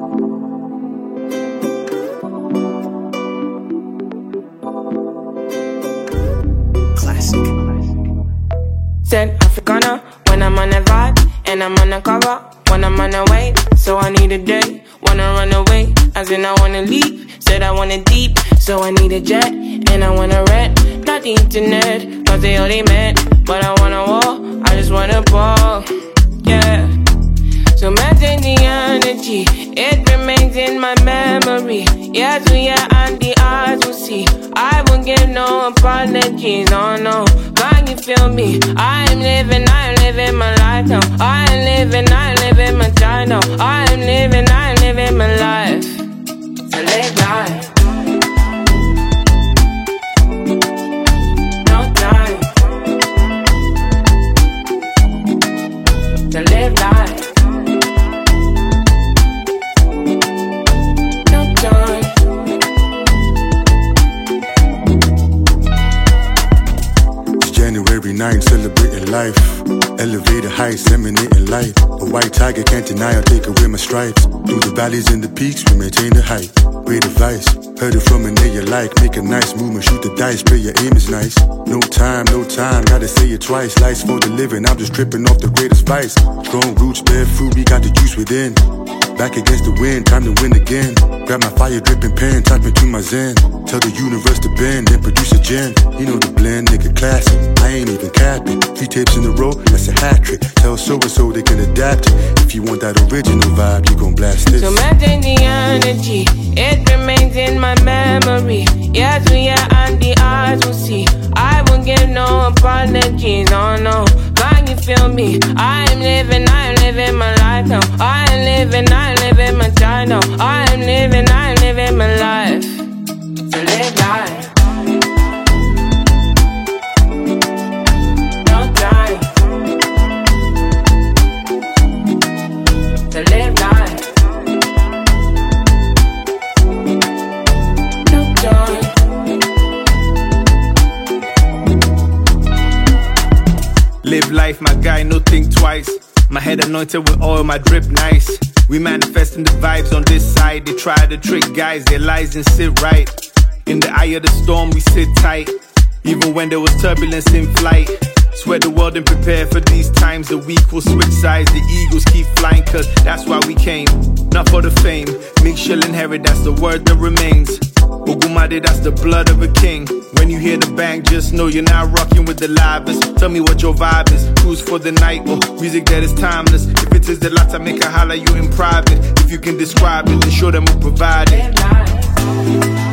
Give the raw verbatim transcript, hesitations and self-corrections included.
Classic. Said Africana when I'm on a vibe, and I'm on a cover when I'm on a way. So I need a day, wanna run away, as in I wanna leave. Said I want it deep, so I need a jet, and I wanna rent, not the internet, cause they all they meant. But I wanna walk, I just wanna ball, yeah. So maintain the energy, it remains in my memory. Yes, we are, and the eyes will see. I won't give no apologies, oh no. Can you feel me? I'm living, I'm living my life now. I'm living, I'm living my time now. I'm living, I'm living my life. So live life. No time to live life. January ninth, celebrating life. Elevated heights, emanating light. A white tiger can't deny I'll take away my stripes. Through the valleys and the peaks, we maintain the height. Great advice, heard it from a nigga like. Make a nice movement, shoot the dice, pray your aim is nice. No time, no time, gotta say it twice. Life's for the living, I'm just tripping off the greatest vice. Strong roots, bear fruit, we got the juice within. Back against the wind, time to win again. Grab my fire dripping pen, type into my zen. Tell the universe to bend, then produce a gem. You know the blend, nigga classic. I ain't even capping. Three tapes in a row, that's a hat trick. Tell so-and-so they can adapt it. If you want that original vibe, you gon' blast this. So maintain the energy, it remains in my memory. Yes, we are, and the eyes will see. I won't give no apologies, oh no. Can you feel me? I'm living, I'm living my life now. I'm living, I'm living my time now. I'm living, I'm living my life. So live life. No time to live life. No time. Live life, my guy, no think twice. My head anointed with oil, my drip nice. We manifesting the vibes on this side. They try to trick guys, their lies and sit right. In the eye of the storm, we sit tight. Even when there was turbulence in flight. Swear the world and prepare for these times. The weak will switch sides, the eagles keep flying, cause that's why we came. Not for the fame, Mix shall inherit, that's the word that remains. Ogumade, that's the blood of a king. When you hear the bang, just know you're not rocking with the livest. Tell me what your vibe is, who's for the night, or music that is timeless. If it is the latter, make a holler you in private. If you can describe it, then show them who provide it.